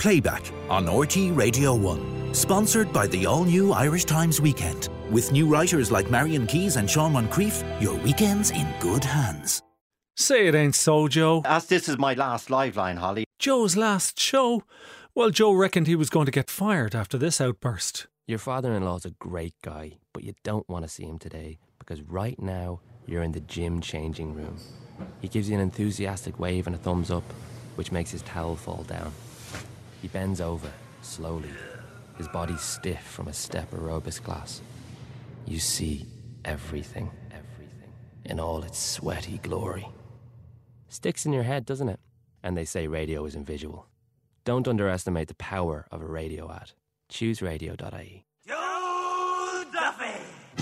Playback on RT Radio 1. Sponsored by the all-new Irish Times Weekend. With new writers like Marion Keyes and Sean Moncrief, your weekend's in good hands. Say it ain't so, Joe. As this is my last live line, Holly. Joe's last show? Well, Joe reckoned he was going to get fired after this outburst. Your father-in-law's a great guy, but you don't want to see him today because right now you're in the gym changing room. He gives you an enthusiastic wave and a thumbs up, which makes his towel fall down. He bends over, slowly, his body stiff from a step aerobics class. You see everything, in all its sweaty glory. Sticks in your head, doesn't it? And they say radio isn't visual. Don't underestimate the power of a radio ad. Choose radio.ie. Joe Duffy!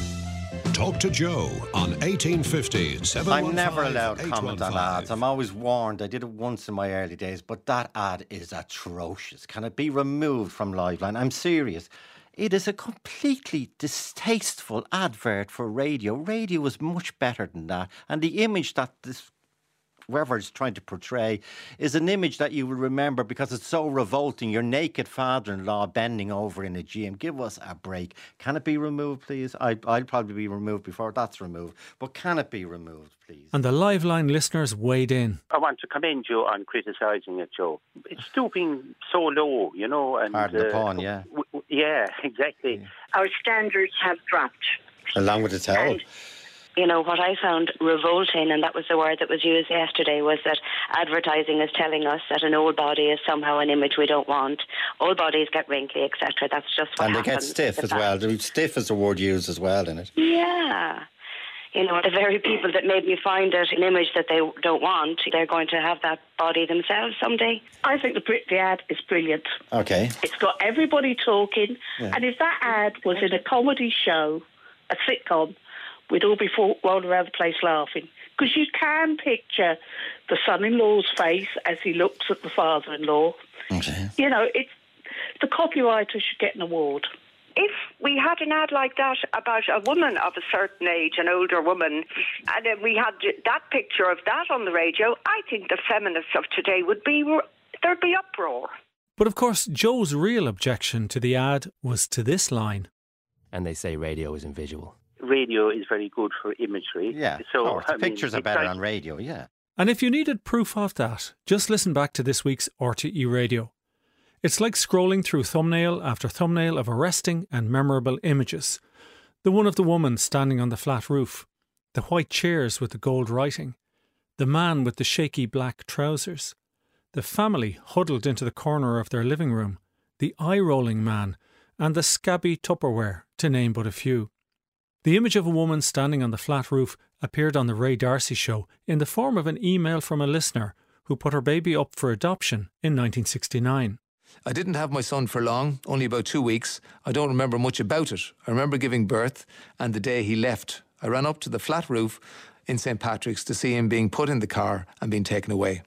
Talk to Joe on 1850 715 I'm never allowed comment on 815. ads. I'm always warned. I did it once in my early days, but that ad is atrocious. Can it be removed from Liveline? I'm serious. It is a completely distasteful advert for radio. Radio is much better than that. And the image that this whoever is trying to portray is an image that you will remember because it's so revolting. Your naked father-in-law bending over in a gym. Give us a break. Can it be removed, please? I'll probably be removed before that's removed. But can it be removed, please? And the Liveline listeners weighed in. I want to commend you on criticising it, Joe. It's stooping so low, you know. And, Pardon the pun, yeah. Yeah, exactly. Yeah. Our standards have dropped. Along with the towel. And, you know, what I found revolting, and that was the word that was used yesterday, was that advertising is telling us that an old body is somehow an image we don't want. Old bodies get wrinkly, etc. That's just what happens. And they get stiff as well. Stiff is the word used as well in it. Yeah. You know, the very people that made me find it an image that they don't want, they're going to have that body themselves someday. I think the ad is brilliant. Okay. It's got everybody talking. Yeah. And if that ad was in a comedy show, a sitcom, we'd all be rolling around the place laughing. Because you can picture the son-in-law's face as he looks at the father-in-law. Okay. You know, the copywriter should get an award. If we had an ad like that about a woman of a certain age, an older woman, and then we had that picture of that on the radio, I think the feminists of today there'd be uproar. But of course, Joe's real objection to the ad was to this line. And they say radio isn't visual. Radio is very good for imagery. Yeah, so the pictures are better on radio, yeah. And if you needed proof of that, just listen back to this week's RTE Radio. It's like scrolling through thumbnail after thumbnail of arresting and memorable images. The one of the woman standing on the flat roof, the white chairs with the gold writing, the man with the shaky black trousers, the family huddled into the corner of their living room, the eye-rolling man, and the scabby Tupperware, to name but a few. The image of a woman standing on the flat roof appeared on the Ray D'Arcy show in the form of an email from a listener who put her baby up for adoption in 1969. I didn't have my son for long, only about 2 weeks. I don't remember much about it. I remember giving birth and the day he left. I ran up to the flat roof in St. Patrick's to see him being put in the car and being taken away.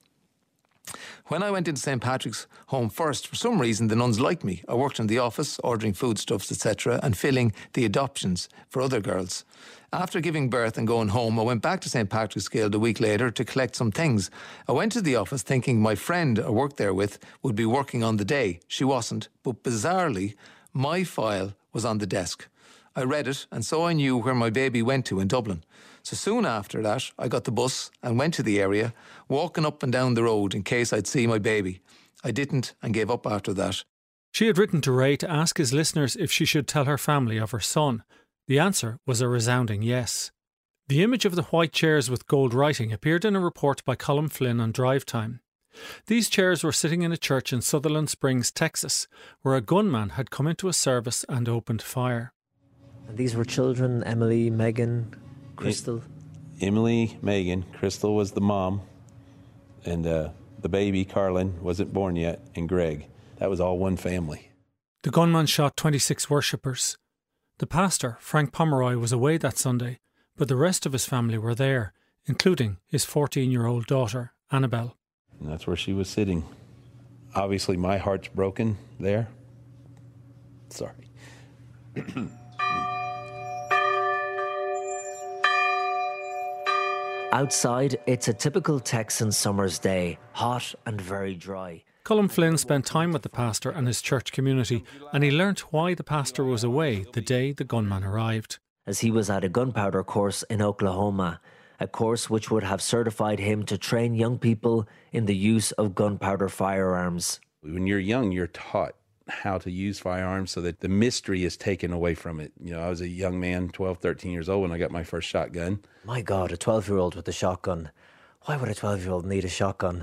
When I went into St. Patrick's home first, for some reason the nuns liked me. I worked in the office, ordering foodstuffs, etc., and filling the adoptions for other girls. After giving birth and going home, I went back to St. Patrick's Guild a week later to collect some things. I went to the office thinking my friend I worked there with would be working on the day. She wasn't, but bizarrely, my file was on the desk. I read it, and so I knew where my baby went to in Dublin. So soon after that, I got the bus and went to the area, walking up and down the road in case I'd see my baby. I didn't and gave up after that. She had written to Ray to ask his listeners if she should tell her family of her son. The answer was a resounding yes. The image of the white chairs with gold writing appeared in a report by Colm Flynn on Drive Time. These chairs were sitting in a church in Sutherland Springs, Texas, where a gunman had come into a service and opened fire. And these were children, Emily, Megan, Crystal? Emily, Megan, Crystal was the mom, and the baby, Carlin, wasn't born yet, and Greg. That was all one family. The gunman shot 26 worshippers. The pastor, Frank Pomeroy, was away that Sunday, but the rest of his family were there, including his 14-year-old daughter, Annabelle. And that's where she was sitting. Obviously, my heart's broken there. Sorry. Outside, it's a typical Texan summer's day, hot and very dry. Colm Flynn spent time with the pastor and his church community, and he learnt why the pastor was away the day the gunman arrived. As he was at a gunpowder course in Oklahoma, a course which would have certified him to train young people in the use of gunpowder firearms. When you're young, you're taught how to use firearms so that the mystery is taken away from it. You know, I was a young man, 12, 13 years old when I got my first shotgun. My God, a 12-year-old with a shotgun. Why would a 12-year-old need a shotgun?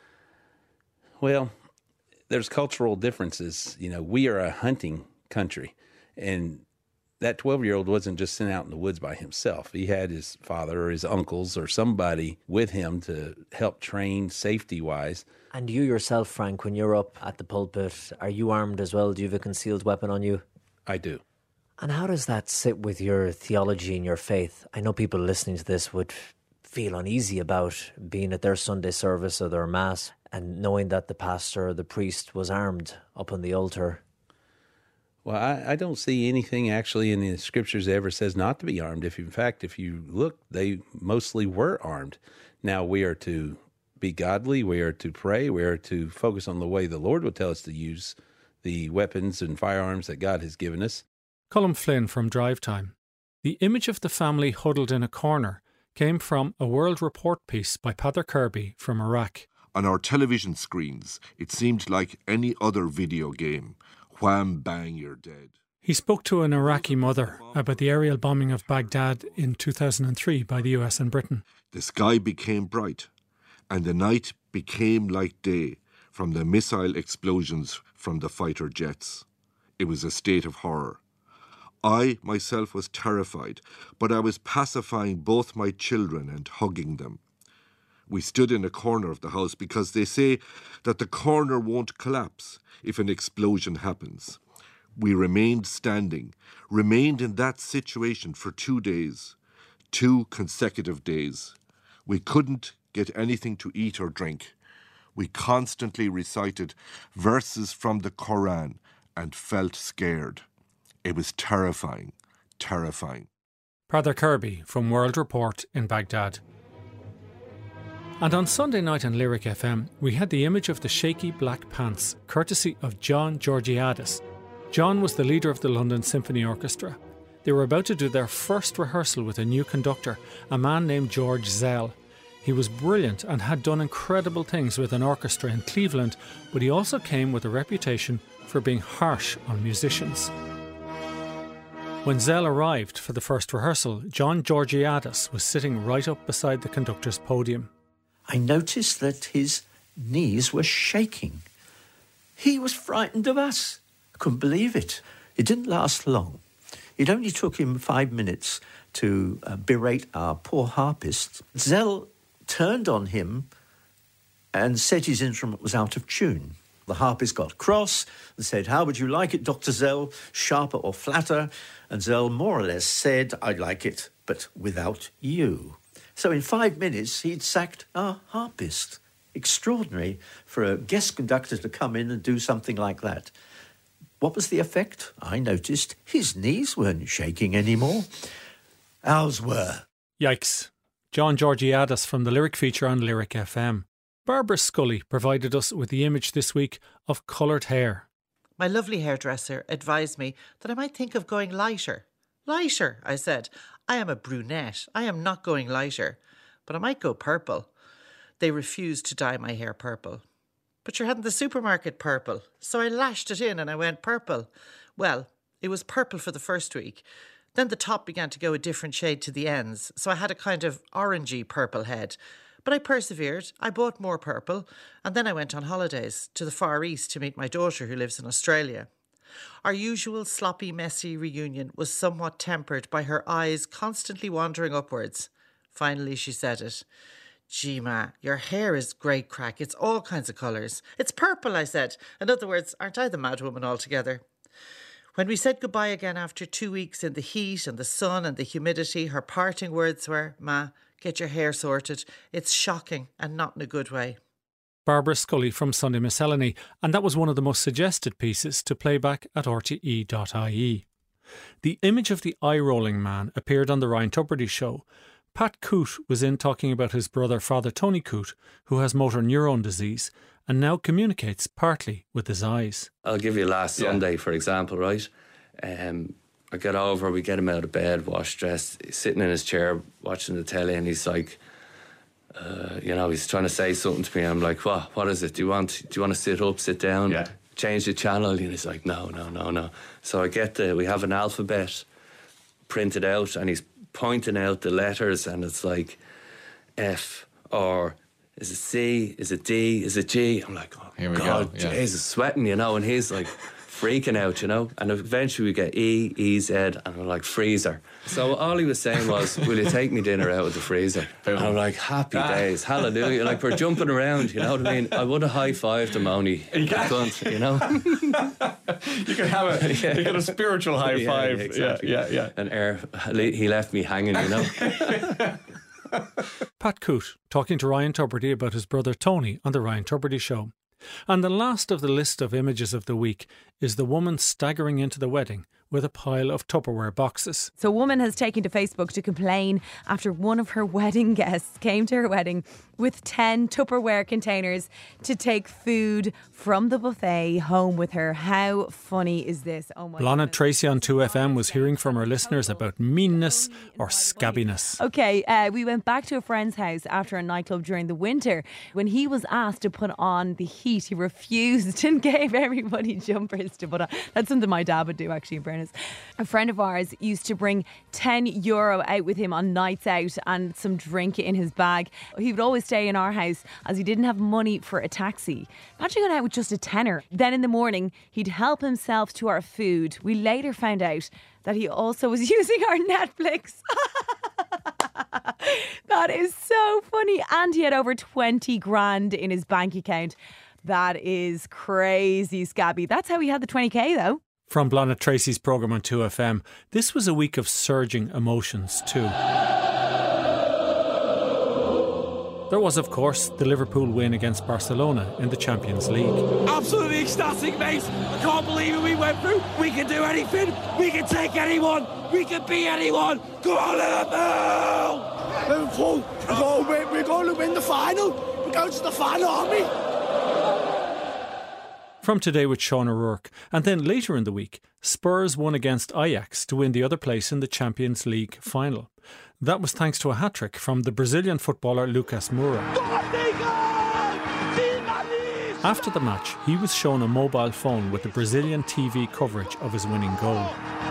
Well, there's cultural differences. You know, we are a hunting country, and that 12-year-old wasn't just sent out in the woods by himself. He had his father or his uncles or somebody with him to help train safety-wise. And you yourself, Frank, when you're up at the pulpit, are you armed as well? Do you have a concealed weapon on you? I do. And how does that sit with your theology and your faith? I know people listening to this would feel uneasy about being at their Sunday service or their mass and knowing that the pastor or the priest was armed up on the altar. Well, I don't see anything actually in the scriptures that ever says not to be armed. In fact, if you look, they mostly were armed. Now, we are to be godly, we are to pray, we are to focus on the way the Lord would tell us to use the weapons and firearms that God has given us. Colm Flynn from Drive Time. The image of the family huddled in a corner came from a World Report piece by Peadar Kirby from Iraq. On our television screens, it seemed like any other video game. Wham, bang, you're dead. He spoke to an Iraqi mother about the aerial bombing of Baghdad in 2003 by the US and Britain. The sky became bright, and the night became like day from the missile explosions from the fighter jets. It was a state of horror. I myself was terrified, but I was pacifying both my children and hugging them. We stood in a corner of the house because they say that the corner won't collapse if an explosion happens. We remained standing, remained in that situation for 2 days, 2 consecutive days. We couldn't get anything to eat or drink. We constantly recited verses from the Quran and felt scared. It was terrifying, terrifying. Peadar Kirby from World Report in Baghdad. And on Sunday night on Lyric FM, we had the image of the shaky black pants, courtesy of John Georgiadis. John was the leader of the London Symphony Orchestra. They were about to do their first rehearsal with a new conductor, a man named George Zell. He was brilliant and had done incredible things with an orchestra in Cleveland, but he also came with a reputation for being harsh on musicians. When Zell arrived for the first rehearsal, John Georgiadis was sitting right up beside the conductor's podium. I noticed that his knees were shaking. He was frightened of us. I couldn't believe it. It didn't last long. It only took him 5 minutes to berate our poor harpist. Zell turned on him and said his instrument was out of tune. The harpist got cross and said, "How would you like it, Dr. Zell, sharper or flatter?" And Zell more or less said, "I'd like it, but without you." So in 5 minutes, he'd sacked our harpist. Extraordinary for a guest conductor to come in and do something like that. What was the effect? I noticed his knees weren't shaking anymore. Ours were. Yikes. John Georgiadis from the Lyric feature on Lyric FM. Barbara Scully provided us with the image this week of coloured hair. My lovely hairdresser advised me that I might think of going lighter. Lighter, I said. I am a brunette. I am not going lighter. But I might go purple. They refused to dye my hair purple. But you hadn't the supermarket purple. So I lashed it in and I went purple. Well, it was purple for the first week. Then the top began to go a different shade to the ends. So I had a kind of orangey purple head. But I persevered. I bought more purple. And then I went on holidays to the Far East to meet my daughter who lives in Australia. Our usual sloppy, messy reunion was somewhat tempered by her eyes constantly wandering upwards. Finally, she said it. "Gee, Ma, your hair is great crack. It's all kinds of colours." "It's purple," I said. In other words, aren't I the mad woman altogether? When we said goodbye again after 2 weeks in the heat and the sun and the humidity, her parting words were, "Ma, get your hair sorted. It's shocking and not in a good way." Barbara Scully from Sunday Miscellany, and that was one of the most suggested pieces to play back at rte.ie. The image of the eye-rolling man appeared on the Ryan Tubridy show. Pat Coote was in talking about his brother, Father Tony Coote, who has motor neurone disease, and now communicates partly with his eyes. I'll give you last Sunday, for example, right? I get over, we get him out of bed, washed, dressed, he's sitting in his chair watching the telly, and he's like, he's trying to say something to me. I'm like, what is it? Do you want to sit up, sit down, change the channel? And he's like, no. So we have an alphabet printed out, and he's pointing out the letters, and it's like F, or is it C, is it D, is it G? I'm like, oh, here we God, go. Jesus, sweating, and he's like freaking out, and eventually we get E, EZ, and I'm like, freezer. So all he was saying was, will you take me dinner out of the freezer? And I'm like, happy days, hallelujah. Like, we're jumping around, you know what I mean? I would have high-fived him, only you can have you get a spiritual high five. Exactly. Yeah. And he left me hanging, Pat Coote talking to Ryan Tubridy about his brother Tony on the Ryan Tubridy Show. And the last of the list of images of the week is the woman staggering into the wedding with a pile of Tupperware boxes. So a woman has taken to Facebook to complain after one of her wedding guests came to her wedding with 10 Tupperware containers to take food from the buffet home with her. How funny is this? Oh my Blonde Tracy on 2FM was hearing from her listeners about meanness or scabbiness. Okay, we went back to a friend's house after a nightclub during the winter. When he was asked to put on the heat, he refused and gave everybody jumpers to put on. That's something my dad would do, actually, in fairness. A friend of ours used to bring €10 out with him on nights out and some drink in his bag. He would always stay in our house as he didn't have money for a taxi. Imagine going out with just a tenner. Then in the morning, he'd help himself to our food. We later found out that he also was using our Netflix. That is so funny. And he had over 20 grand in his bank account. That is crazy, Scabby. That's how he had the 20k though. From Blonde Tracy's programme on 2FM, this was a week of surging emotions too. There was, of course, the Liverpool win against Barcelona in the Champions League. Absolutely ecstatic, mate. I can't believe it we went through. We can do anything. We can take anyone. We can beat anyone. Come on, Liverpool. We're going to win the final. We're going to the final, aren't we? From Today with Sean O'Rourke. And then later in the week, Spurs won against Ajax to win the other place in the Champions League final. That was thanks to a hat-trick from the Brazilian footballer Lucas Moura. After the match, he was shown a mobile phone with the Brazilian TV coverage of his winning goal.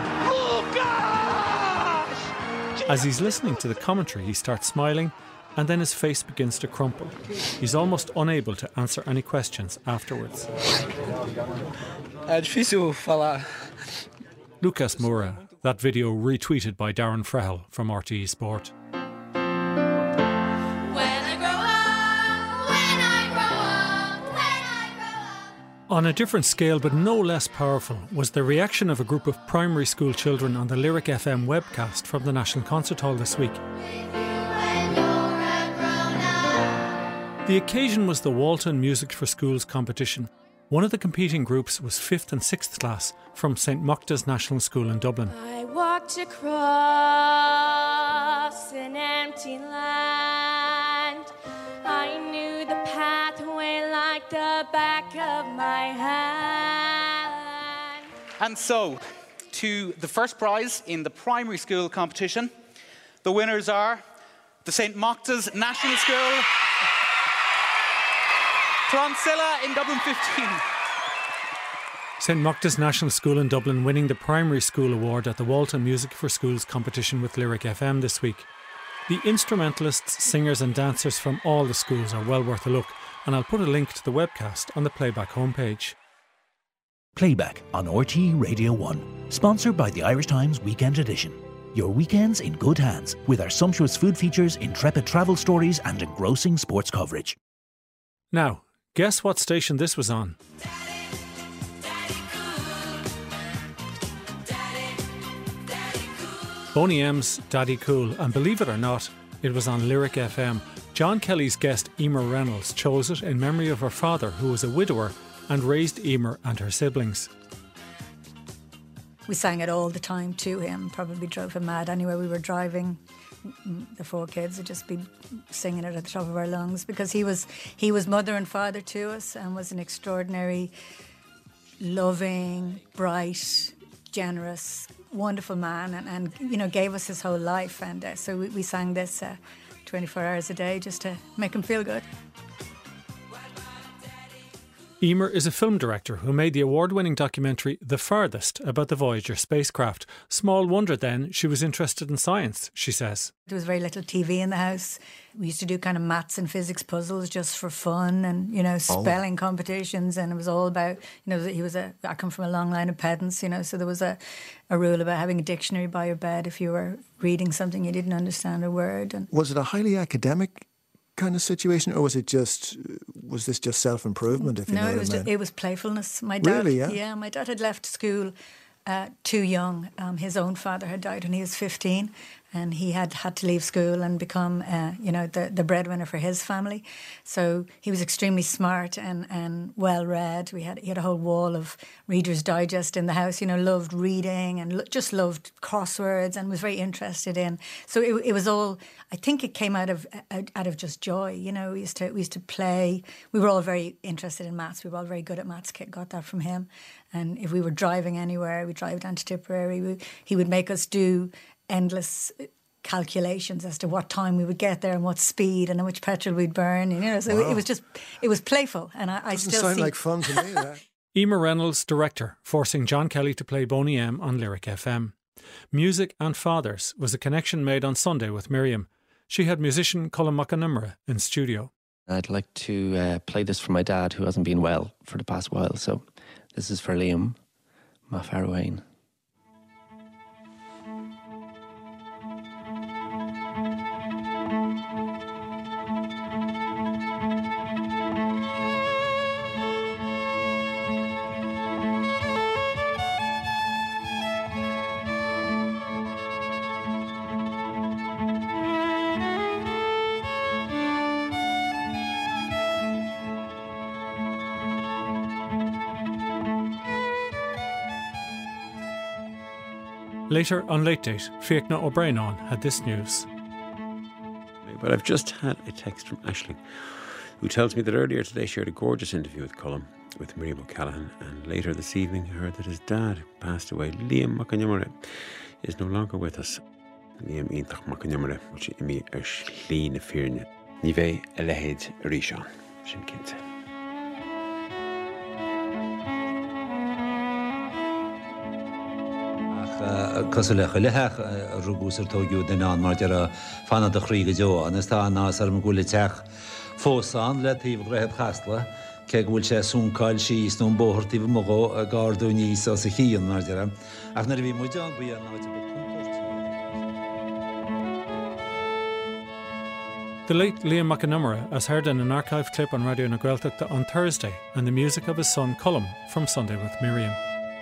As he's listening to the commentary, he starts smiling and then his face begins to crumple. He's almost unable to answer any questions afterwards. É difícil falar. Lucas Moura. That video retweeted by Darren Frehel from RTE Sport. On a different scale but no less powerful was the reaction of a group of primary school children on the Lyric FM webcast from the National Concert Hall this week. The occasion was the Walton Music for Schools competition. One of the competing groups was 5th and 6th class from St Mocta's National School in Dublin. I walked across an empty land. I knew the pathway like the back of my hand. And so, to the first prize in the primary school competition, the winners are the St Mocta's National School, Clonsilla in Dublin 15. St Mocta's National School in Dublin winning the Primary School Award at the Walton Music for Schools competition with Lyric FM this week. The instrumentalists, singers and dancers from all the schools are well worth a look, and I'll put a link to the webcast on the Playback homepage. Playback on RTE Radio 1, sponsored by the Irish Times Weekend Edition. Your weekends in good hands with our sumptuous food features, intrepid travel stories and engrossing sports coverage. Now, guess what station this was on? Boney M's Daddy Cool, and believe it or not, it was on Lyric FM. John Kelly's guest Emer Reynolds chose it in memory of her father, who was a widower and raised Emer and her siblings. We sang it all the time to him, probably drove him mad anywhere we were driving. the 4 kids would just be singing it at the top of our lungs, because he was mother and father to us, and was an extraordinary, loving, bright, generous, wonderful man, and you know, gave us his whole life. And so we sang this 24 hours a day just to make him feel good. Emer is a film director who made the award-winning documentary The Farthest about the Voyager spacecraft. Small wonder then she was interested in science, she says. There was very little TV in the house. We used to do kind of maths and physics puzzles just for fun, and, you know, spelling competitions, and it was all about, you know, I come from a long line of pedants, you know, so there was a rule about having a dictionary by your bed if you were reading something you didn't understand a word. And was it a highly academic kind of situation, or was this just self-improvement, if you know what I mean? It was playfulness. My dad, really, yeah? My dad had left school too young. His own father had died when he was 15, and he had to leave school and become, the breadwinner for his family. So he was extremely smart and well-read. He had a whole wall of Reader's Digest in the house, you know, loved reading and just loved crosswords, and was very interested in. So it was all, I think it came out of just joy, you know. We used to play. We were all very interested in maths. We were all very good at maths. Got that from him. And if we were driving anywhere, we'd drive down to Tipperary, he would make us do endless calculations as to what time we would get there and what speed and how much petrol we'd burn. You know, so wow. it was playful, and I Doesn't still sound see like fun to me. That. Emer Reynolds, director, forcing John Kelly to play Boney M on Lyric FM. Music and Fathers was a connection made on Sunday with Miriam. She had musician Colm McAnumra in studio. I'd like to play this for my dad, who hasn't been well for the past while. So this is for Liam, my Farrowayne. Later on Late Date, Fiachna O'Brien had this news. But I've just had a text from Aisling, who tells me that earlier today she had a gorgeous interview with Colm, with Miriam O'Callaghan, and later this evening heard that his dad, who passed away, Liam McAnumra, is no longer with us. Liam Iontach McAnumra, which imi Slín Firne, ní bheith a lehéid Rishon, sin cinnte. Cosach lethach rúbúsar tógiú den an mar dear fanna de chríige jo, an is tá nás ar gúla teach fósán le tíh greibh chastla, ce bhfuil sé súncail síos nó bóthirtíh mogó a gáardú níos as a chian mar dear. Ach na bhí muid an bhí an náid. The late Liam McAnumra, as heard in an archive clip on Radio na Gaeltachta on Thursday, and the music of his son Colm from Sunday with Miriam.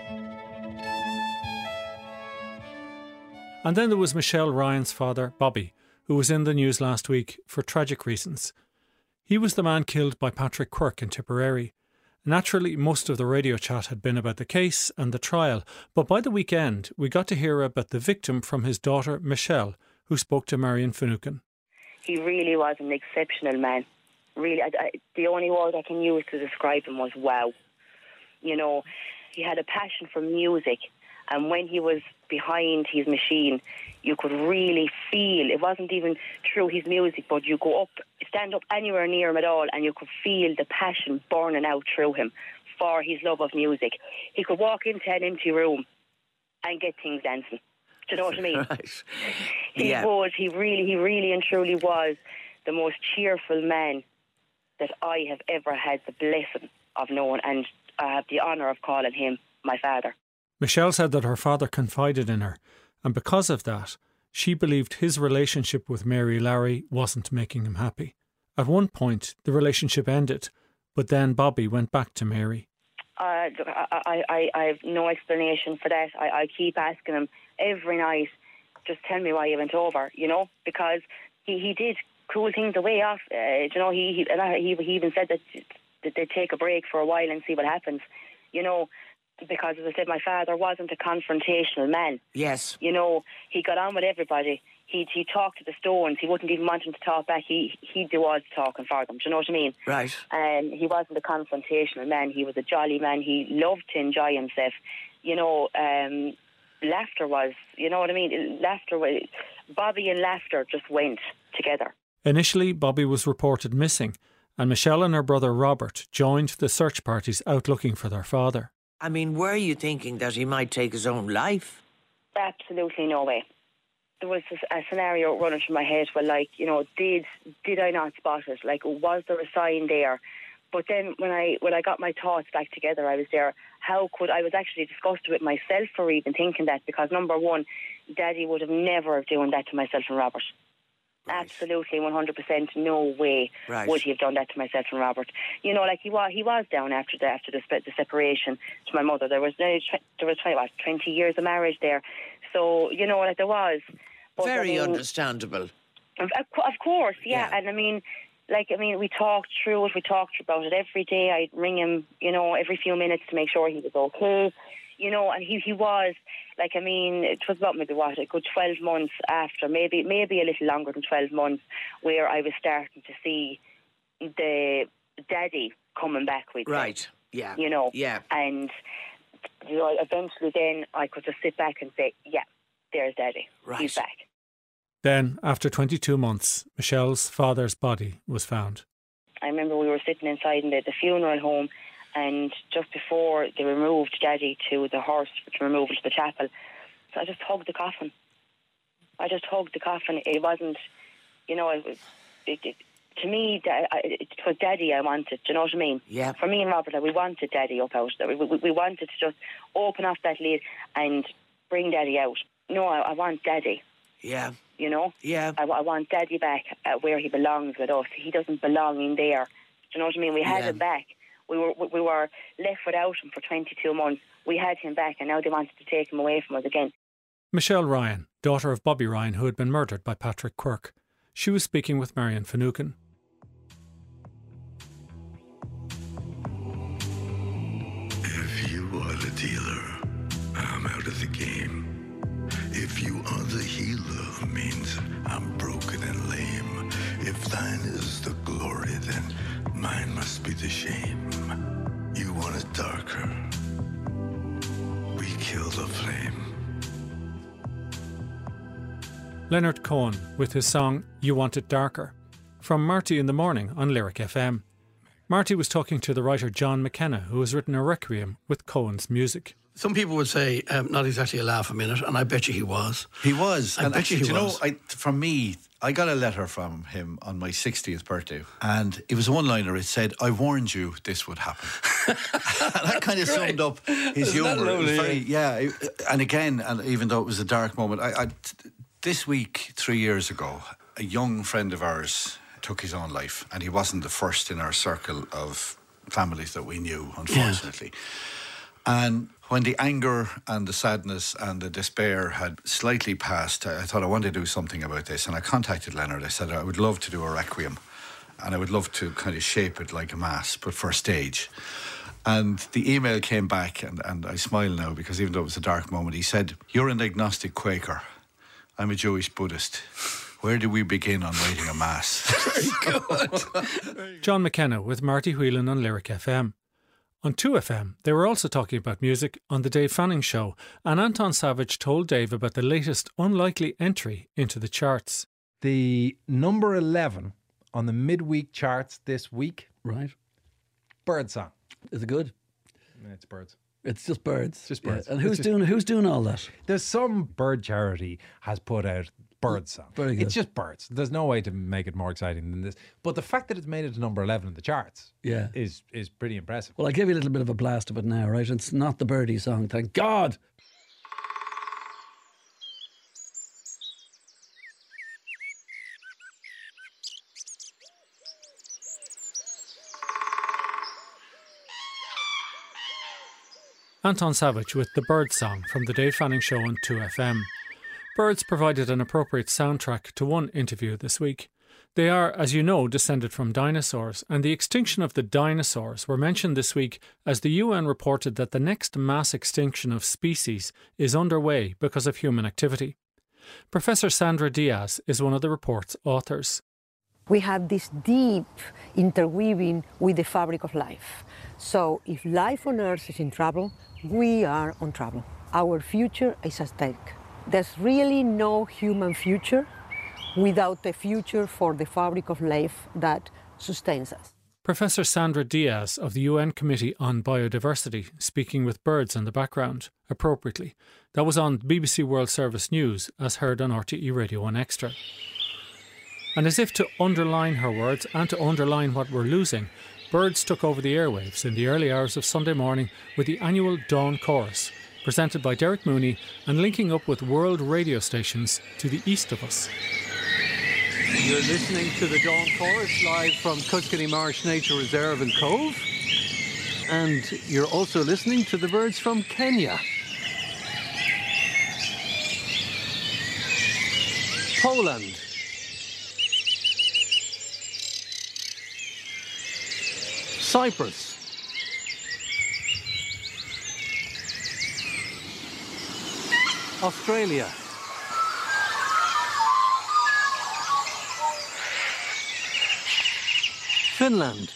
And then there was Michelle Ryan's father, Bobby, who was in the news last week for tragic reasons. He was the man killed by Patrick Quirke in Tipperary. Naturally, most of the radio chat had been about the case and the trial, but by the weekend we got to hear about the victim from his daughter, Michelle, who spoke to Marion Finucane. He really was an exceptional man. Really, the only word I can use to describe him was wow. You know, he had a passion for music, and when he was behind his machine, you could really feel, it wasn't even through his music, but you go up, stand up anywhere near him at all, and you could feel the passion burning out through him for his love of music. He could walk into an empty room and get things dancing. Do you know what I mean? Right. He really and truly was the most cheerful man that I have ever had the blessing of knowing, and I have the honour of calling him my father. Michelle said that her father confided in her, and because of that, she believed his relationship with Mary Larry wasn't making him happy. At one point, the relationship ended, but then Bobby went back to Mary. I have no explanation for that. I keep asking him every night, just tell me why you went over, you know, because he did cool things away off. You know, he even said that they'd take a break for a while and see what happens, you know. Because, as I said, my father wasn't a confrontational man. Yes. You know, he got on with everybody. He'd talk to the stones. He wouldn't even want them to talk back. He'd do all the talking for them. Do you know what I mean? Right. He wasn't a confrontational man. He was a jolly man. He loved to enjoy himself. You know, laughter was, you know what I mean? Bobby and laughter just went together. Initially, Bobby was reported missing, and Michelle and her brother Robert joined the search parties out looking for their father. I mean, were you thinking that he might take his own life? Absolutely no way. There was a scenario running through my head where, like, you know, did I not spot it? Like, was there a sign there? But then when I got my thoughts back together, I was there. I was actually disgusted with myself for even thinking that, because number one, Daddy would have never have done that to myself and Robert. Right. Absolutely, 100%, no way would he have done that to myself and Robert. You know, like he was down after the separation to my mother. There was 20 years of marriage there, so you know, like there was. But, very understandable. Of course, yeah. And I mean, we talked through it. We talked about it every day. I'd ring him, you know, every few minutes to make sure he was okay. You know, and he was, like, I mean, it was about maybe, a good 12 months after, maybe a little longer than 12 months, where I was starting to see the Daddy coming back with Right, yeah. You know? Yeah. And, you know, eventually then I could just sit back and say, yeah, there's Daddy. Right. He's back. Then, after 22 months, Michelle's father's body was found. I remember we were sitting inside in the funeral home, and just before they removed Daddy to the hearse to remove it to the chapel, so I just hugged the coffin. It wasn't, you know, to me, it was Daddy I wanted. Do you know what I mean? Yeah. For me and Robert, we wanted Daddy up out there. We wanted to just open off that lid and bring Daddy out. No, I want Daddy. Yeah. You know? Yeah. I want Daddy back where he belongs with us. He doesn't belong in there. Do you know what I mean? We had him back. We were left without him for 22 months. We had him back, and now they wanted to take him away from us again. Michelle Ryan, daughter of Bobby Ryan, who had been murdered by Patrick Quirke. She was speaking with Marion Finucane. If you are the dealer, I'm out of the game. If you are the healer, means I'm broken and lame. If thine is the glory, then mine must be the shame. You want it darker. We kill the flame. Leonard Cohen with his song You Want It Darker, from Marty in the Morning on Lyric FM. Marty was talking to the writer John McKenna, who has written a requiem with Cohen's music. Some people would say not exactly a laugh a minute, and I bet you he was. He was. I bet you he was. From me, I got a letter from him on my 60th birthday, and it was a one-liner. It said, "I warned you this would happen." That kind of summed up his humour. It was very, and again, and even though it was a dark moment, this week, 3 years ago, a young friend of ours took his own life, and he wasn't the first in our circle of families that we knew, unfortunately. And when the anger and the sadness and the despair had slightly passed, I thought I wanted to do something about this. And I contacted Leonard. I said, I would love to do a requiem. And I would love to kind of shape it like a mass, but for a stage. And the email came back, and I smile now, because even though it was a dark moment, he said, "You're an agnostic Quaker. I'm a Jewish Buddhist. Where do we begin on writing a mass?" Very good. John McKenna with Marty Whelan on Lyric FM. On 2FM, they were also talking about music on The Dave Fanning Show, and Anton Savage told Dave about the latest unlikely entry into the charts. The number 11 on the midweek charts this week. Right. Birdsong. Is it good? It's birds. It's just birds. Just birds. Yeah. And who's doing all that? There's some bird charity has put out Birdsong. Very good. It's just birds. There's no way to make it more exciting than this. But the fact that it's made it to number 11 in the charts is pretty impressive. Well, I'll give you a little bit of a blast of it now, right? It's not the birdie song, thank God. Anton Savage with The Bird Song from The Dave Fanning Show on 2FM. Birds provided an appropriate soundtrack to one interview this week. They are, as you know, descended from dinosaurs, and the extinction of the dinosaurs were mentioned this week as the UN reported that the next mass extinction of species is underway because of human activity. Professor Sandra Diaz is one of the report's authors. We have this deep interweaving with the fabric of life. So if life on Earth is in trouble, we are on trouble. Our future is at stake. There's really no human future without a future for the fabric of life that sustains us. Professor Sandra Diaz of the UN Committee on Biodiversity, speaking with birds in the background, appropriately. That was on BBC World Service News, as heard on RTE Radio 1 Extra. And as if to underline her words and to underline what we're losing, birds took over the airwaves in the early hours of Sunday morning with the annual Dawn Chorus, presented by Derek Mooney and linking up with world radio stations to the east of us. You're listening to the Dawn Chorus live from Cuskany Marsh Nature Reserve in Cove. And you're also listening to the birds from Kenya, Poland, Cyprus, Australia, Finland,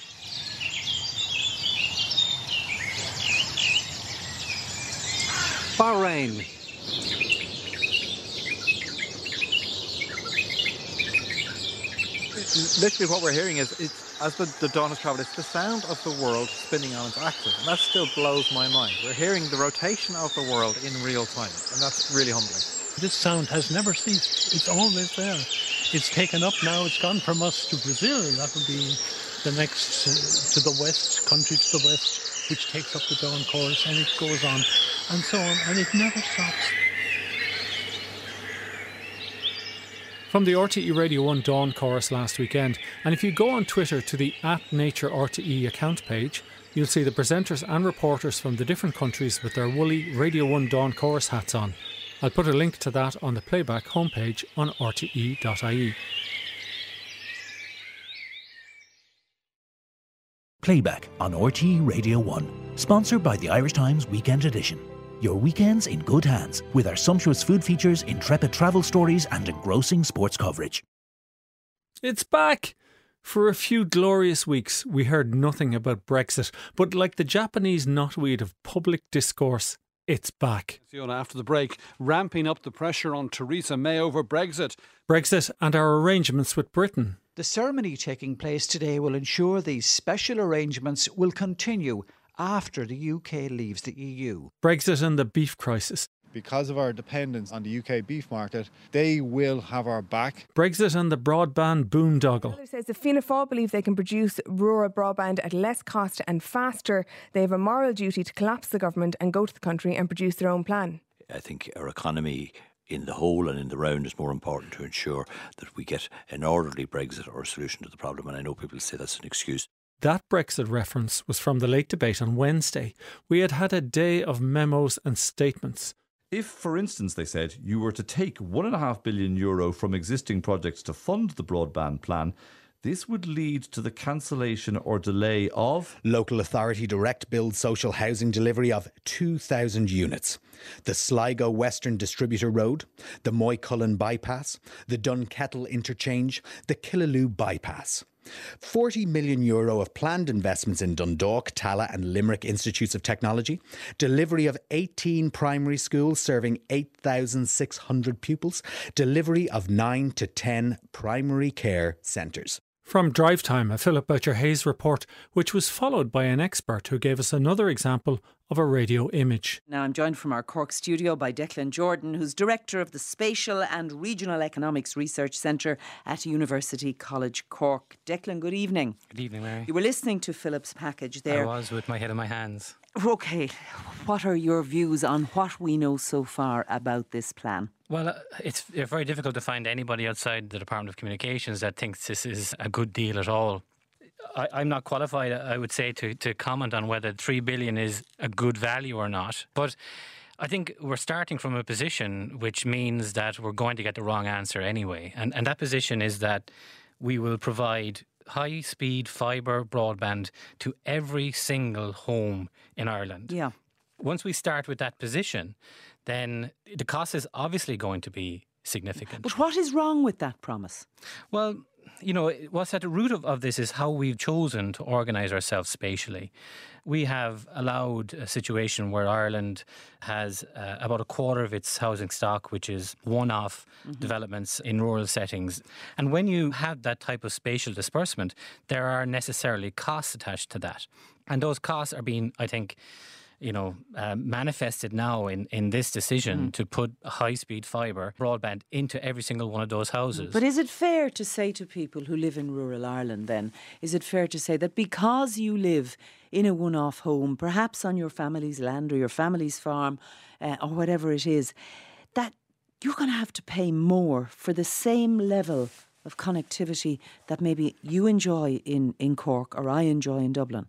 Bahrain, literally what we're hearing is, it's, as the dawn has travelled, it's the sound of the world spinning on its axis, and that still blows my mind. We're hearing the rotation of the world in real time, and that's really humbling. This sound has never ceased. It's always there. It's taken up now. It's gone from us to Brazil. That will be the next to the west, country to the west, which takes up the Dawn Chorus, and it goes on and so on, and it never stops. From the RTE Radio 1 Dawn Chorus last weekend, and if you go on Twitter to the @NatureRTE account page, you'll see the presenters and reporters from the different countries with their woolly Radio 1 Dawn Chorus hats on. I'll put a link to that on the playback homepage on rte.ie. Playback on RTE Radio 1, sponsored by the Irish Times Weekend Edition. Your weekends in good hands with our sumptuous food features, intrepid travel stories and engrossing sports coverage. It's back! For a few glorious weeks, we heard nothing about Brexit, but like the Japanese knotweed of public discourse, it's back. After the break, ramping up the pressure on Theresa May over Brexit. Brexit and our arrangements with Britain. The ceremony taking place today will ensure these special arrangements will continue after the UK leaves the EU. Brexit and the beef crisis. Because of our dependence on the UK beef market, they will have our back. Brexit and the broadband boondoggle. It says the Fianna Fáil believe they can produce rural broadband at less cost and faster. They have a moral duty to collapse the government and go to the country and produce their own plan. I think our economy in the whole and in the round is more important to ensure that we get an orderly Brexit or a solution to the problem. And I know people say that's an excuse. That Brexit reference was from the late debate on Wednesday. We had had a day of memos and statements. If, for instance, they said, you were to take €1.5 billion from existing projects to fund the broadband plan, this would lead to the cancellation or delay of local authority direct build social housing delivery of 2,000 units, the Sligo Western Distributor Road, the Moycullen Bypass, the Dunkettle Interchange, the Killaloe Bypass. €40 million of planned investments in Dundalk, Tala and Limerick Institutes of Technology, delivery of 18 primary schools serving 8,600 pupils, delivery of 9 to 10 primary care centres. From Drive Time, a Philip Boucher-Hayes report, which was followed by an expert who gave us another example of a radio image. Now I'm joined from our Cork studio by Declan Jordan, who's Director of the Spatial and Regional Economics Research Centre at University College Cork. Declan, good evening. Good evening, Mary. You were listening to Philip's package there. I was, with my head in my hands. OK, what are your views on what we know so far about this plan? Well, it's very difficult to find anybody outside the Department of Communications that thinks this is a good deal at all. I'm not qualified, I would say, to comment on whether 3 billion is a good value or not. But I think we're starting from a position which means that we're going to get the wrong answer anyway. And that position is that we will provide high-speed fibre broadband to every single home in Ireland. Yeah. Once we start with that position, then the cost is obviously going to be significant. But what is wrong with that promise? Well, what's at the root of this is how we've chosen to organise ourselves spatially. We have allowed a situation where Ireland has about a quarter of its housing stock, which is one-off developments in rural settings. And when you have that type of spatial disbursement, there are necessarily costs attached to that. And those costs are being, I think, manifested now in this decision to put high-speed fibre broadband into every single one of those houses. But is it fair to say to people who live in rural Ireland then, is it fair to say that because you live in a one-off home, perhaps on your family's land or your family's farm or whatever it is, that you're going to have to pay more for the same level of connectivity that maybe you enjoy in Cork or I enjoy in Dublin?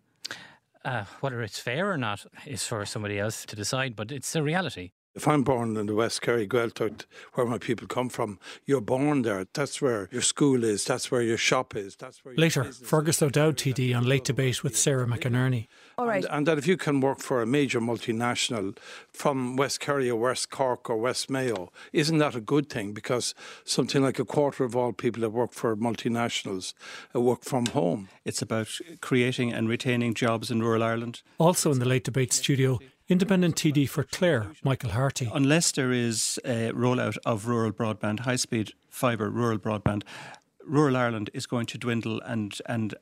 Whether it's fair or not is for somebody else to decide, but it's a reality. If I'm born in the West Kerry, Gaeltacht, where my people come from, you're born there. That's where your school is. That's where your shop is. That's where. Later, Fergus O'Dowd TD on Late Debate with Sarah McInerney. All right. And that if you can work for a major multinational from West Kerry or West Cork or West Mayo, isn't that a good thing? Because something like a quarter of all people that work for multinationals work from home. It's about creating and retaining jobs in rural Ireland. Also in the Late Debate studio, Independent TD for Clare, Michael Harty. Unless there is a rollout of rural broadband, high-speed fibre rural broadband, rural Ireland is going to dwindle and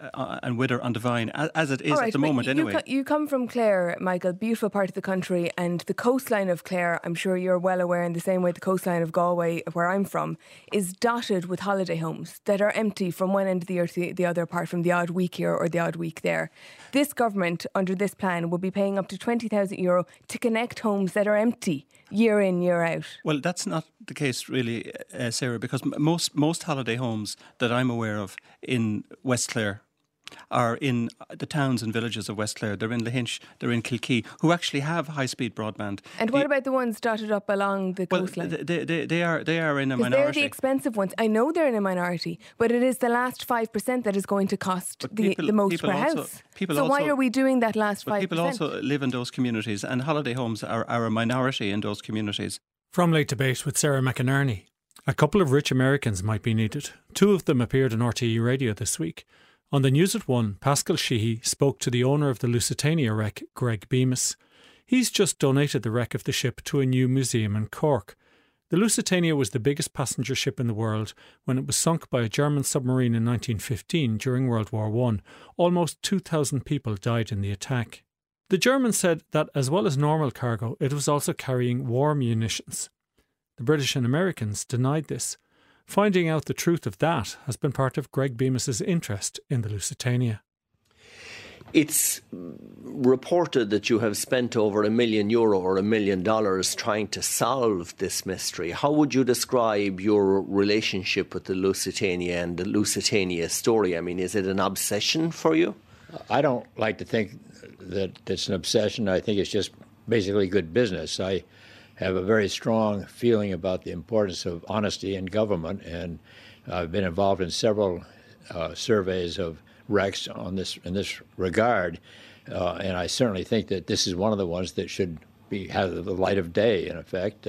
wither on the vine, as it is at the moment anyway. You come from Clare, Michael, beautiful part of the country, and the coastline of Clare, I'm sure you're well aware, in the same way the coastline of Galway, where I'm from, is dotted with holiday homes that are empty from one end of the year to the other, apart from the odd week here or the odd week there. This government, under this plan, will be paying up to €20,000 to connect homes that are empty year in, year out. Well, that's not the case really, Sarah, because most holiday homes that I'm aware of in West Clare are in the towns and villages of West Clare. They're in Lahinch, they're in Kilkee, who actually have high-speed broadband. And what about the ones dotted up along the coastline? They are in a minority. They're the expensive ones. I know they're in a minority, but it is the last 5% that is going to cost the most per house. So why are we doing that last 5%? People also live in those communities, and holiday homes are a minority in those communities. From Late Debate with Sarah McInerney. A couple of rich Americans might be needed. Two of them appeared on RTE Radio this week. On the News at 1, Pascal Sheehy spoke to the owner of the Lusitania wreck, Greg Bemis. He's just donated the wreck of the ship to a new museum in Cork. The Lusitania was the biggest passenger ship in the world when it was sunk by a German submarine in 1915 during World War I. Almost 2,000 people died in the attack. The Germans said that as well as normal cargo, it was also carrying war munitions. The British and Americans denied this. Finding out the truth of that has been part of Greg Bemis's interest in the Lusitania. It's reported that you have spent over €1 million or $1 million trying to solve this mystery. How would you describe your relationship with the Lusitania and the Lusitania story? I mean, is it an obsession for you? I don't like to think that it's an obsession. I think it's just basically good business. I have a very strong feeling about the importance of honesty in government, and I've been involved in several surveys of wrecks in this regard, and I certainly think that this is one of the ones that should have the light of day. In effect,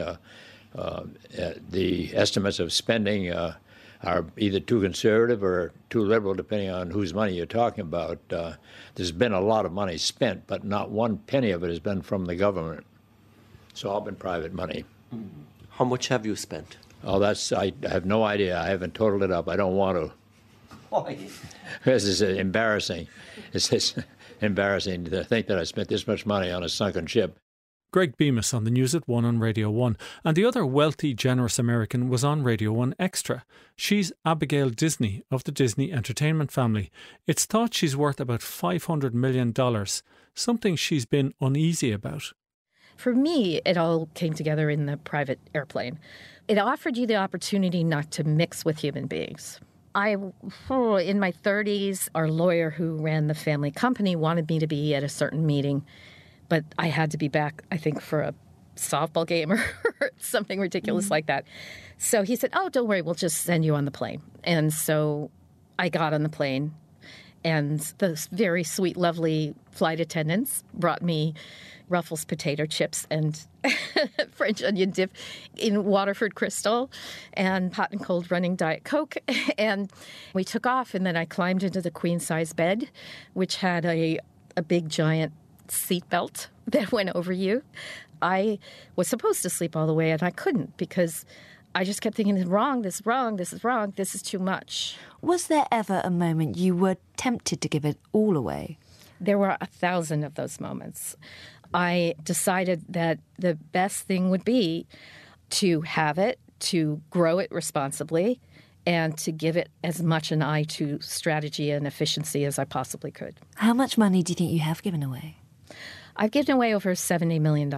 the estimates of spending are either too conservative or too liberal, depending on whose money you're talking about. There's been a lot of money spent, but not one penny of it has been from the government. It's all been private money. How much have you spent? Oh, I have no idea. I haven't totaled it up. I don't want to. Why? This is embarrassing. It's embarrassing to think that I spent this much money on a sunken ship. Greg Bemis on the News at 1 on Radio 1. And the other wealthy, generous American was on Radio 1 Extra. She's Abigail Disney of the Disney Entertainment family. It's thought she's worth about $500 million, something she's been uneasy about. For me, it all came together in the private airplane. It offered you the opportunity not to mix with human beings. In my 30s, our lawyer who ran the family company wanted me to be at a certain meeting, but I had to be back, I think, for a softball game or something ridiculous like that. So he said, oh, don't worry, we'll just send you on the plane. And so I got on the plane, and the very sweet, lovely flight attendants brought me Ruffles potato chips and French onion dip in Waterford Crystal and hot and cold running Diet Coke. And we took off, and then I climbed into the queen-size bed, which had a big, giant seat belt that went over you. I was supposed to sleep all the way, and I couldn't because I just kept thinking, this is wrong, this is wrong, this is wrong, this is too much. Was there ever a moment you were tempted to give it all away? There were 1,000 of those moments. I decided that the best thing would be to have it, to grow it responsibly, and to give it as much an eye to strategy and efficiency as I possibly could. How much money do you think you have given away? I've given away over $70 million.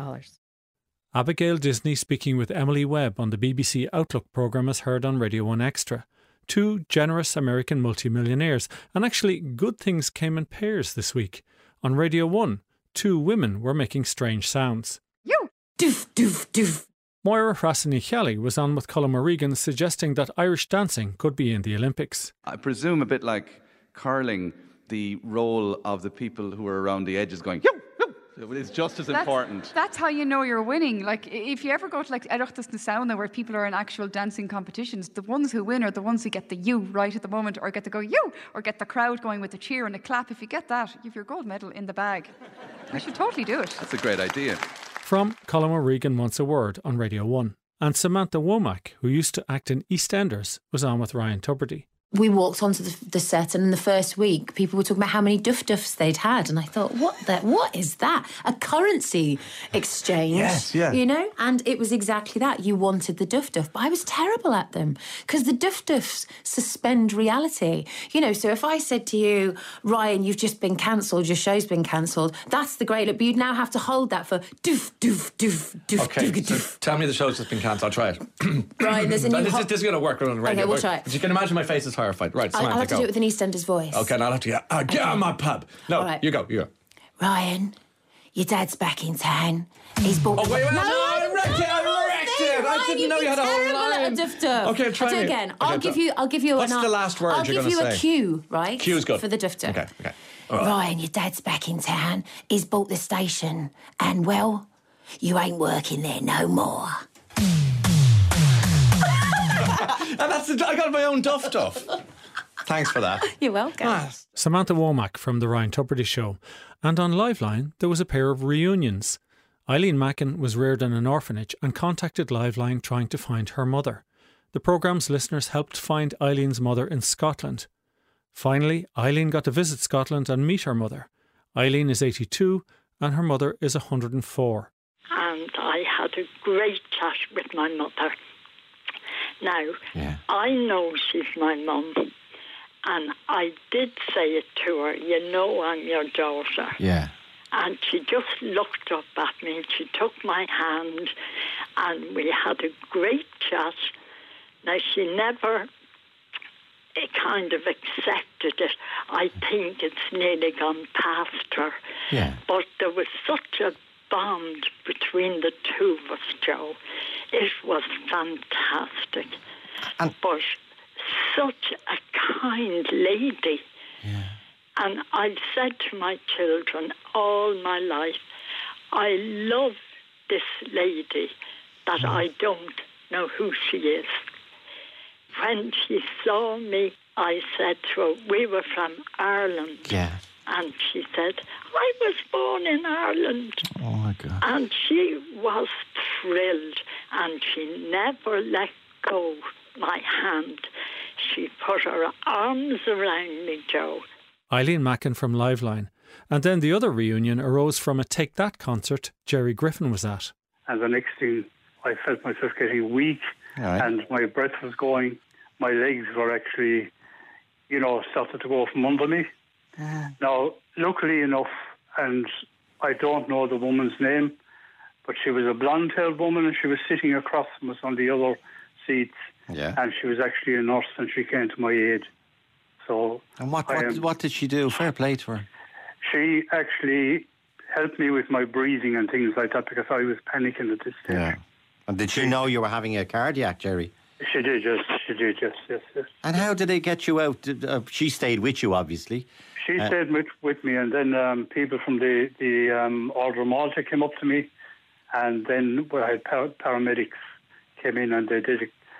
Abigail Disney speaking with Emily Webb on the BBC Outlook programme as heard on Radio 1 Extra. Two generous American multimillionaires, and actually good things came in pairs this week. On Radio 1, two women were making strange sounds. You! Doof, doof, doof. Moira Hrasany-Chiali was on with Colm O'Regan suggesting that Irish dancing could be in the Olympics. I presume a bit like curling, the role of the people who are around the edges going, yo! It's just as important. That's how you know you're winning. Like, if you ever go to like Oireachtas na Saona where people are in actual dancing competitions, the ones who win are the ones who get the you right at the moment, or get to go you, or get the crowd going with a cheer and a clap. If you get that, you've your gold medal in the bag. You should totally do it. That's a great idea. From Colm O'Regan Wants a Word on Radio 1. And Samantha Womack, who used to act in EastEnders, was on with Ryan Tubridy. We walked onto the set, and in the first week, people were talking about how many duff-duffs they'd had, and I thought, what is that? A currency exchange, yes, yeah. You know? And it was exactly that. You wanted the duff-duff, but I was terrible at them, because the duff-duffs suspend reality. You know, so if I said to you, Ryan, you've just been cancelled, your show's been cancelled, that's the great look, but you'd now have to hold that for doof, doof, doof, doof, okay, doof, so doof. tell me the show's just been cancelled, I'll try it. Ryan, there's a new... This is going to work on the radio. Okay, we'll try it. If you can imagine my face is horrified. Right, Samantha, I'll have to go. do it with an EastEnders voice. Okay, and I'll have to get out of my pub. No, right. you go. Ryan, your dad's back in town. He's bought... Oh, wait, no, I wrecked it. I didn't know you had a whole line. Okay, try I'll do it again. I'll give you What's the last word you're going to say? I'll give you a cue, right? Cue's good. For the duff-duff. Okay. Ryan, your dad's back in town. He's bought the station. And, well, you ain't working there no more. And I got my own duff. Thanks for that. You're welcome. Samantha Womack from The Ryan Tubridy Show. And on Liveline, there was a pair of reunions. Eileen Mackin was reared in an orphanage and contacted Liveline trying to find her mother. The programme's listeners helped find Eileen's mother in Scotland. Finally, Eileen got to visit Scotland and meet her mother. Eileen is 82 and her mother is 104. And I had a great chat with my mother. Now, I know she's my mum, and I did say it to her, you know I'm your daughter. Yeah. And she just looked up at me, and she took my hand, and we had a great chat. Now, she never kind of accepted it. I think it's nearly gone past her. Yeah. But there was such a bond between the two of us, Joe. It was fantastic. But such a kind lady. Yeah. And I've said to my children all my life, I love this lady that I don't know who she is. When she saw me, I said to her, we were from Ireland. Yeah. And she said, I was born in Ireland. Oh, my God. And she was thrilled, and she never let go my hand. She put her arms around me, Joe. Eileen Mackin from Liveline. And then the other reunion arose from a Take That concert Jerry Griffin was at. And the next thing, I felt myself getting weak, and my breath was going. My legs were actually, started to go from under me. Now, luckily enough, and I don't know the woman's name, but she was a blonde-haired woman, and she was sitting across from us on the other seats. Yeah. And she was actually a nurse, and she came to my aid. So. And what did she do? Fair play to her. She actually helped me with my breathing and things like that, because I was panicking at this stage. Yeah. And did she know you were having a cardiac, Jerry? She did, yes. And how did they get you out? She stayed with you, obviously. She stayed with me, and then people from the Order of Malta came up to me, and then I had paramedics came in and they did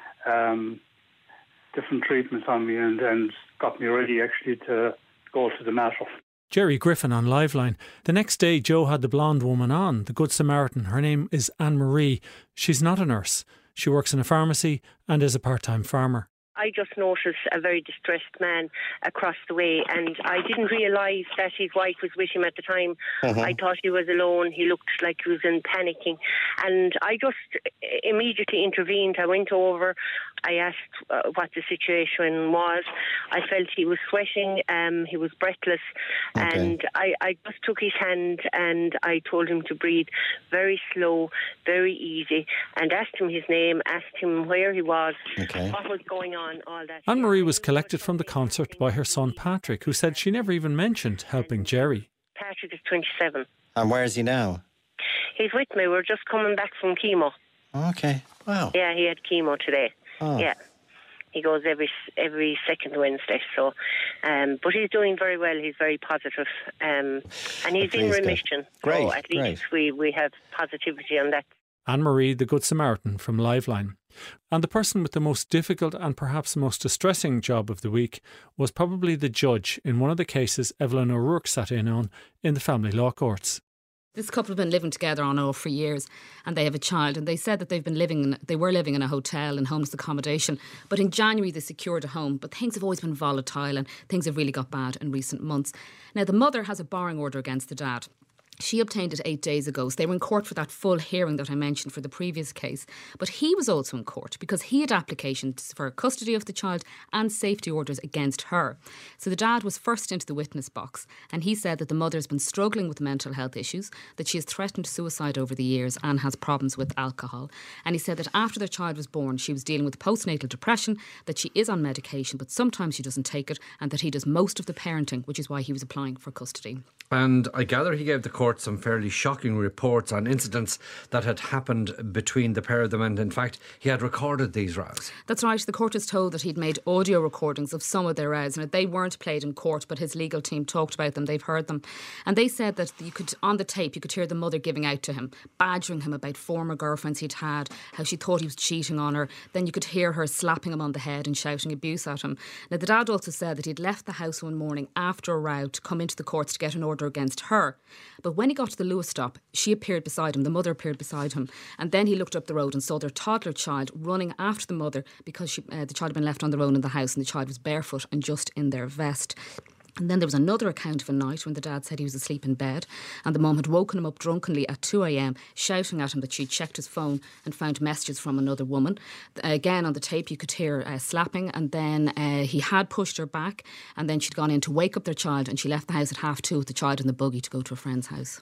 different treatments on me and got me ready actually to go to the Mater. Jerry Griffin on Liveline. The next day, Joe had the blonde woman on, the Good Samaritan. Her name is Anne-Marie. She's not a nurse. She works in a pharmacy and is a part-time farmer. I just noticed a very distressed man across the way, and I didn't realise that his wife was with him at the time. I thought he was alone. He looked like he was in panicking, and I just immediately intervened. I went over. I asked what the situation was. I felt he was sweating. He was breathless, and I just took his hand and I told him to breathe very slow, very easy, and asked him his name, asked him where he was, what was going on. All that. Anne-Marie was collected from the concert by her son Patrick, who said she never even mentioned helping Jerry. Patrick is 27. And where is he now? He's with me. We're just coming back from chemo. Okay. Wow. Yeah, he had chemo today. Oh. Yeah. He goes every second Wednesday. So, but he's doing very well. He's very positive, and he's in remission. Great. So at least we have positivity on that. Anne-Marie, the Good Samaritan from Liveline. And the person with the most difficult and perhaps most distressing job of the week was probably the judge in one of the cases Evelyn O'Rourke sat in on in the family law courts. This couple have been living together on and off for years, and they have a child, and they said that they were living in a hotel and homeless accommodation, but in January they secured a home, but things have always been volatile and things have really got bad in recent months. Now the mother has a barring order against the dad. She obtained it 8 days ago, so they were in court for that full hearing that I mentioned for the previous case. But he was also in court because he had applications for custody of the child and safety orders against her. So the dad was first into the witness box, and he said that the mother has been struggling with mental health issues, that she has threatened suicide over the years and has problems with alcohol. And he said that after their child was born, she was dealing with postnatal depression, that she is on medication, but sometimes she doesn't take it, and that he does most of the parenting, which is why he was applying for custody. And I gather he gave the court some fairly shocking reports on incidents that had happened between the pair of them, and in fact he had recorded these rows. That's right. The court is told that he'd made audio recordings of some of their rows, and they weren't played in court, but his legal team talked about them. They've heard them, and they said that on the tape you could hear the mother giving out to him, badgering him about former girlfriends he'd had, how she thought he was cheating on her. Then you could hear her slapping him on the head and shouting abuse at him. Now the dad also said that he'd left the house one morning after a row to come into the courts to get an order against her, but when he got to the Lewis stop, she appeared beside him, the mother appeared beside him, and then he looked up the road and saw their toddler child running after the mother because the child had been left on their own in the house, and the child was barefoot and just in their vest. And then there was another account of a night when the dad said he was asleep in bed, and the mum had woken him up drunkenly at 2 a.m, shouting at him that she'd checked his phone and found messages from another woman. Again, on the tape you could hear slapping, and then he had pushed her back, and then she'd gone in to wake up their child, and she left the house at 2:30 with the child in the buggy to go to a friend's house.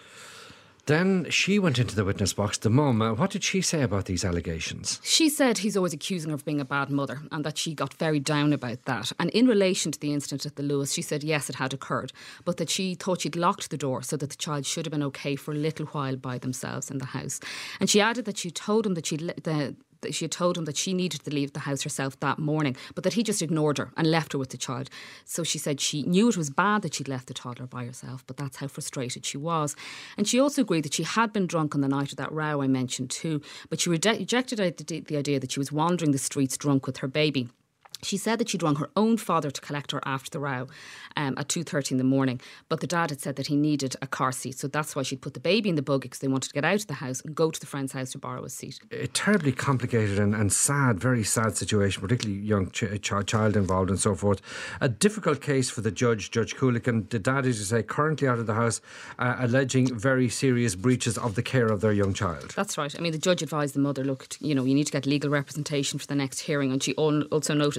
Then she went into the witness box, the mum. What did she say about these allegations? She said he's always accusing her of being a bad mother, and that she got very down about that. And in relation to the incident at the Lewis, she said yes, it had occurred, but that she thought she'd locked the door so that the child should have been okay for a little while by themselves in the house. And she added that she told him that she had told him that she needed to leave the house herself that morning, but that he just ignored her and left her with the child. So she said she knew it was bad that she'd left the toddler by herself, but that's how frustrated she was. And she also agreed that she had been drunk on the night of that row I mentioned too, but she rejected the idea that she was wandering the streets drunk with her baby. She said that she'd rung her own father to collect her after the row at 2:30 in the morning, but the dad had said that he needed a car seat, so that's why she'd put the baby in the buggy because they wanted to get out of the house and go to the friend's house to borrow a seat. A terribly complicated and sad, very sad situation, particularly young child involved and so forth. A difficult case for the judge, Judge Coolican. The dad, as you say, currently out of the house, alleging very serious breaches of the care of their young child. That's right. I mean, the judge advised the mother, look, you need to get legal representation for the next hearing, and she also noted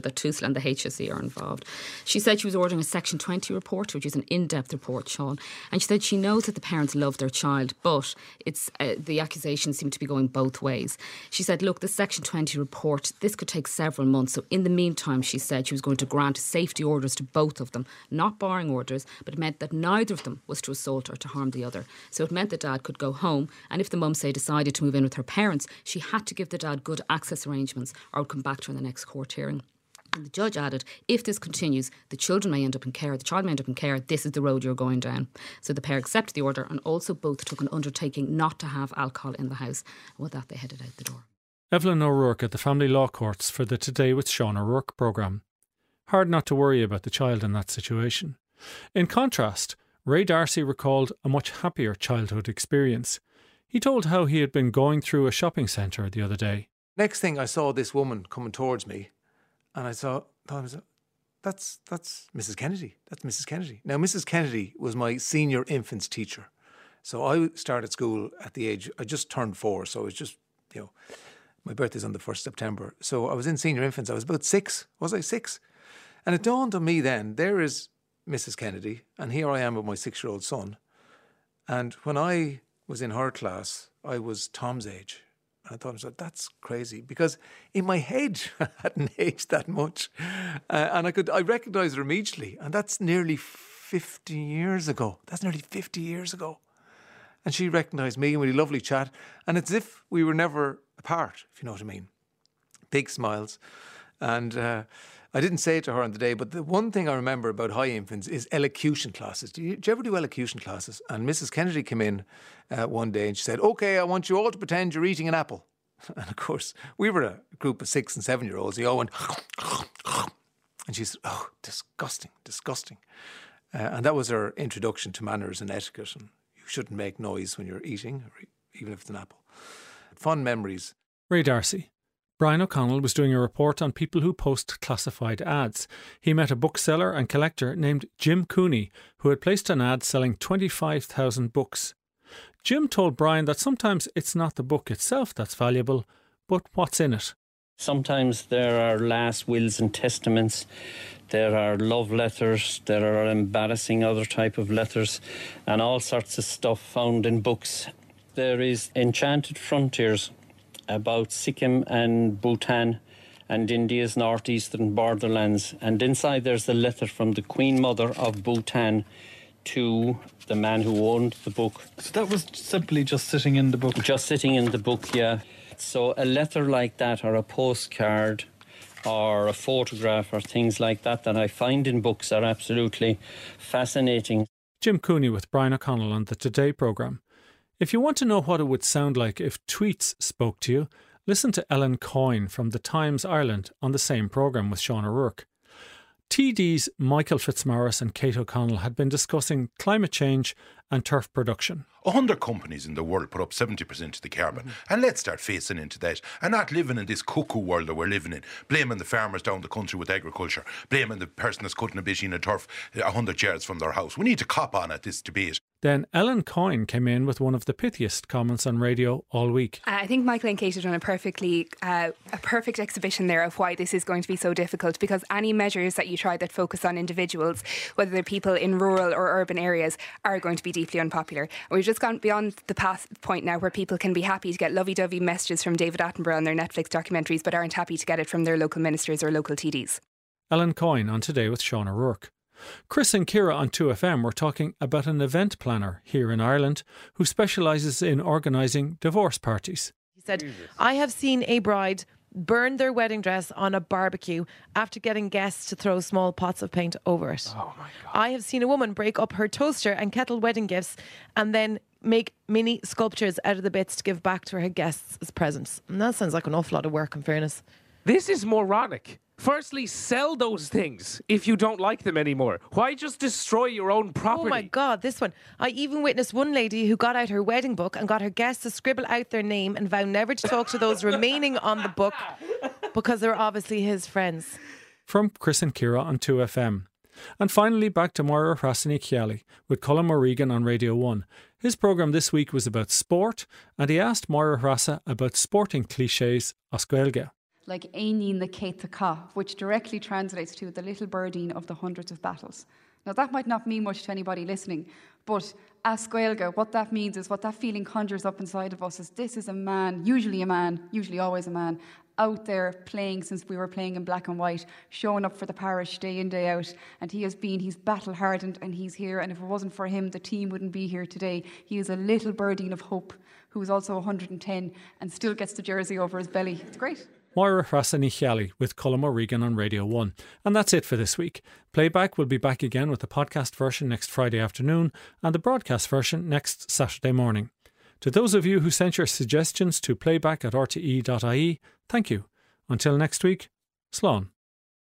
that TUSLA and the HSE are involved. She said she was ordering a Section 20 report, which is an in-depth report, Sean, and she said she knows that the parents love their child, but it's the accusations seem to be going both ways. She said, look, the Section 20 report, this could take several months, so in the meantime, she said she was going to grant safety orders to both of them, not barring orders, but it meant that neither of them was to assault or to harm the other. So it meant the dad could go home, and if the mum, say, decided to move in with her parents, she had to give the dad good access arrangements or would come back to her in the next court hearing. And the judge added, if this continues, the children may end up in care, the child may end up in care, this is the road you're going down. So the pair accepted the order and also both took an undertaking not to have alcohol in the house. And with that, they headed out the door. Evelyn O'Rourke at the Family Law Courts for the Today with Sean O'Rourke programme. Hard not to worry about the child in that situation. In contrast, Ray D'Arcy recalled a much happier childhood experience. He told how he had been going through a shopping centre the other day. Next thing, I saw this woman coming towards me, and I thought, that's Mrs. Kennedy. That's Mrs. Kennedy. Now, Mrs. Kennedy was my senior infants teacher. So I started school at the age, I just turned 4, so it was just, my birthday's on the 1st September. So I was in senior infants. I was about 6. Was I 6? And it dawned on me then, there is Mrs. Kennedy, and here I am with my 6-year-old son. And when I was in her class, I was Tom's age. And I thought to myself, that's crazy, because in my head, I hadn't aged that much. And I recognised her immediately. And that's nearly 50 years ago. That's nearly 50 years ago. And she recognised me, and we had a lovely chat. And it's as if we were never apart, if you know what I mean. Big smiles. And I didn't say it to her on the day, but the one thing I remember about high infants is elocution classes. Do you ever do elocution classes? And Mrs. Kennedy came in one day and she said, OK, I want you all to pretend you're eating an apple. And of course, we were a group of 6 and 7-year-olds. They all went, and she said, oh, disgusting, disgusting. And that was her introduction to manners and etiquette. And you shouldn't make noise when you're eating, even if it's an apple. Fond memories. Ray D'Arcy. Brian O'Connell was doing a report on people who post classified ads. He met a bookseller and collector named Jim Cooney, who had placed an ad selling 25,000 books. Jim told Brian that sometimes it's not the book itself that's valuable, but what's in it. Sometimes there are last wills and testaments, there are love letters, there are embarrassing other type of letters, and all sorts of stuff found in books. There is Enchanted Frontiers, about Sikkim and Bhutan and India's northeastern borderlands. And inside there's a letter from the Queen Mother of Bhutan to the man who owned the book. So that was simply just sitting in the book? Just sitting in the book, yeah. So a letter like that, or a postcard, or a photograph, or things like that I find in books are absolutely fascinating. Jim Cooney with Brian O'Connell on the Today programme. If you want to know what it would sound like if tweets spoke to you, listen to Ellen Coyne from The Times Ireland on the same programme with Sean O'Rourke. TD's Michael Fitzmaurice and Kate O'Connell had been discussing climate change and turf production. 100 companies in the world put up 70% of the carbon. And let's start facing into that and not living in this cuckoo world that we're living in, blaming the farmers down the country with agriculture, blaming the person that's cutting a bit in a turf 100 yards from their house. We need to cop on at this debate. Then Ellen Coyne came in with one of the pithiest comments on radio all week. I think Michael and Kate have done a perfect exhibition there of why this is going to be so difficult, because any measures that you try that focus on individuals, whether they're people in rural or urban areas, are going to be deeply unpopular. And we've just gone beyond the past point now where people can be happy to get lovey-dovey messages from David Attenborough on their Netflix documentaries, but aren't happy to get it from their local ministers or local TDs. Ellen Coyne on Today with Sean O'Rourke. Chris and Ciara on 2FM were talking about an event planner here in Ireland who specialises in organising divorce parties. He said, I have seen a bride burn their wedding dress on a barbecue after getting guests to throw small pots of paint over it. Oh my God. I have seen a woman break up her toaster and kettle wedding gifts and then make mini sculptures out of the bits to give back to her guests as presents. And that sounds like an awful lot of work, in fairness. This is moronic. Firstly, sell those things if you don't like them anymore. Why just destroy your own property? Oh my God, this one. I even witnessed one lady who got out her wedding book and got her guests to scribble out their name and vow never to talk to those remaining on the book because they're obviously his friends. From Chris and Ciara on 2FM. And finally back to Moira Hrasiny-Chiali with Colin O'Regan on Radio 1. His programme this week was about sport, and he asked Moira Hrasa about sporting clichés as Gaeilge. like Éinín na Céta Cá, which directly translates to the little birding of the hundreds of battles. Now, that might not mean much to anybody listening, but as Gaeilge, what that means is, what that feeling conjures up inside of us is, this is a man, usually always a man, out there playing since we were playing in black and white, showing up for the parish day in, day out, and he's battle-hardened and he's here, and if it wasn't for him, the team wouldn't be here today. He is a little birding of hope who is also 110 and still gets the jersey over his belly. It's great. Moira Hrasani Chiali with Colm O'Regan on Radio 1. And that's it for this week. Playback will be back again with the podcast version next Friday afternoon and the broadcast version next Saturday morning. To those of you who sent your suggestions to playback@rte.ie, thank you. Until next week, slán.